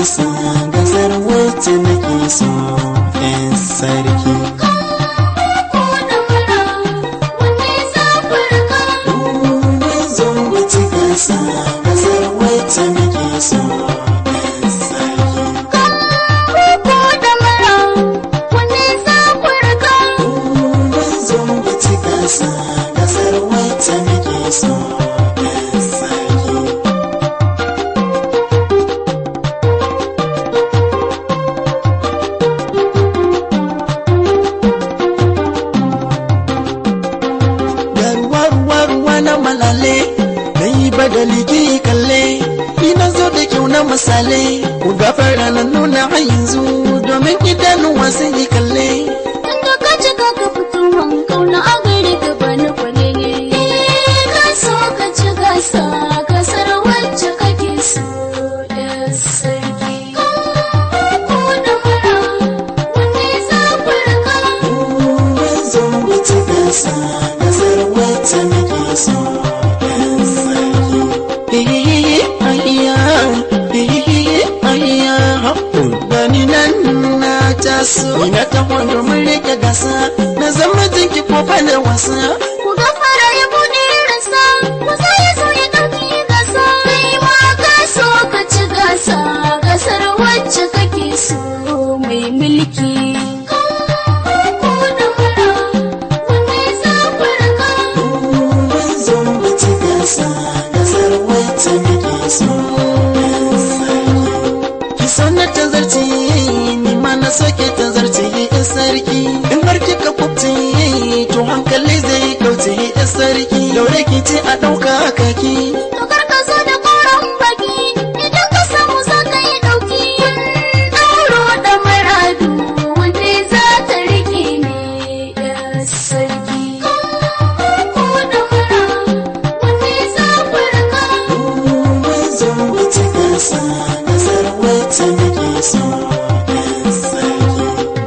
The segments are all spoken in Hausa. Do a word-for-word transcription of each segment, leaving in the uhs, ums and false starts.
gasa gasar wacce nake so yan sarki. Gasa gasar wacce nake so yan sarki. Koko da mara wanne za ku rika? Mun zo mu ci gasa gasar wacce nake so yan sarki. Garuwa ruwa ruwa na malale badali ki kalle ina zo da kyau na misale ku gafara na nuna har yanzu domin idanuwa sun yi kalle. Tunda ka ci ka ka fito wan kauna a gare ka bani kwalele. Eh ka so ka ci gasa gasar wacce kake so yan sarki. Koko da mara wanne za ku rika? Mun zo mu ci gasa gasar wacce nake so yan sarki. Gani nan na taso ina ta wanda mun rike gasa na zama jinki ko fana wasa. Ku gafara ya buɗe rasa ku sai ya zo ya ɗauki gasa. Kai ma ka so ka ci gasa gasar wacce kake so mai mulki. Koko da mara wanne za ku rika? Mun zo mu ci gasa gasar wacce nake so yan sarki. Ki sanar ta zarce ni ma na soke ta zarce yan sarki. In har kika kubce to hankali zai kauce yan sarki. Daure ki ce a ɗauka kaki. To kar ka zo da koren baki idan ka samu za ka yi ɗauki. Ɗauro da maradu wanne za ta rike ne yan sarki. Koko da mara wanne za ku rika? Mun zo mu ci gasa gasar wacce nake so yan sarki.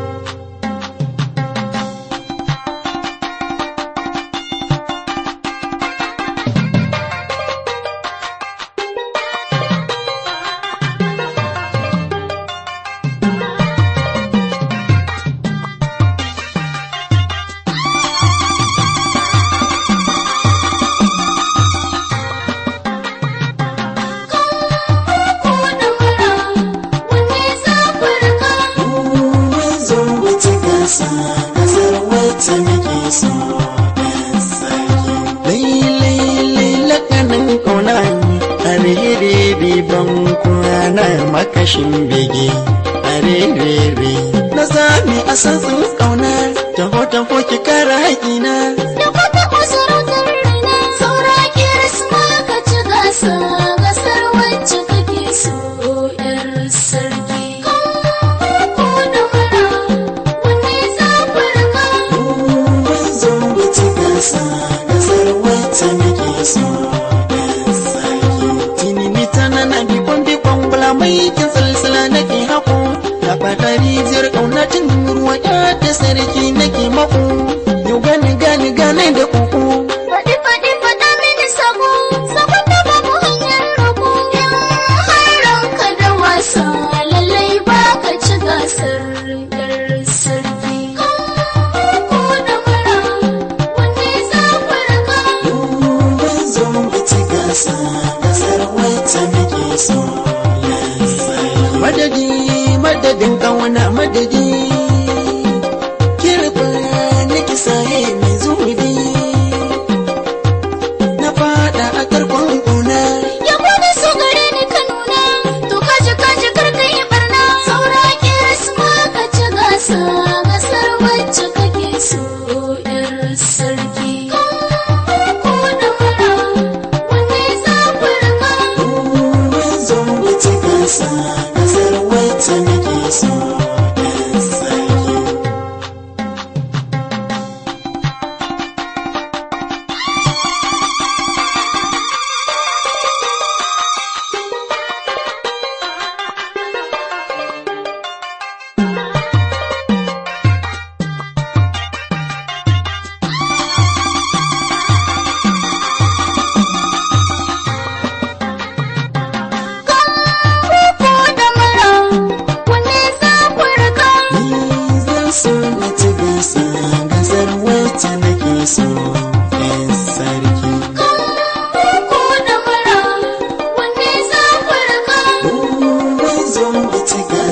Koko da mara wanne za ku rika? Mun zo mu ci gasa gasar wacce nake so yan sarki. Lailai lakanin ƙauna a rere ban kwana makashin bege a rere na zami a sassan ƙauna taho taho ki kara haƙina. Da kwata masarautar raina saura kiris ma ka ci gasa gasar wacce kake so yar sarki. Koko da mara wanne za ku rika? Mun zo mu ci gasa gasar wacce nake so yan sarki. Tinini tana na bikon bikon bula mai kin salsala nake haƙo. Na fata rijiyar ƙaunatin ruwa ya ta sarki nake mako. Yau gani gani gane da koko. Faɗi faɗi faɗa mini sako sakon da babu hanyar rako. In har ranka da wasa lallai ba ka ci gasar yar sarki. Koko da mara wanne za ku rika? Mun zo mu ci gasa gasar wacce nake so yan sarki. Madadi madadin ƙauna madadi kirfa nake saye mai zubi. Na fada a tarkon ƙuna. Ya gwada so gare ni ka nuna to kaji kaji kar ka yi barna. Saura kiris ma ka ci gasa gasar wacce kake so yar sarki. Koko da mara wanne za ku rika? Mun zo mu ci gasa gasar wacce nake so yan sarki. Koko da mara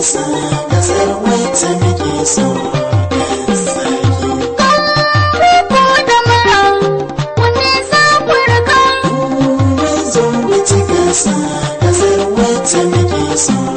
gasa kasar wacce muke so ɗan sarki. Ko da mara wanne za ku raka? Mun zo mu ci gasa kasar wacce muke so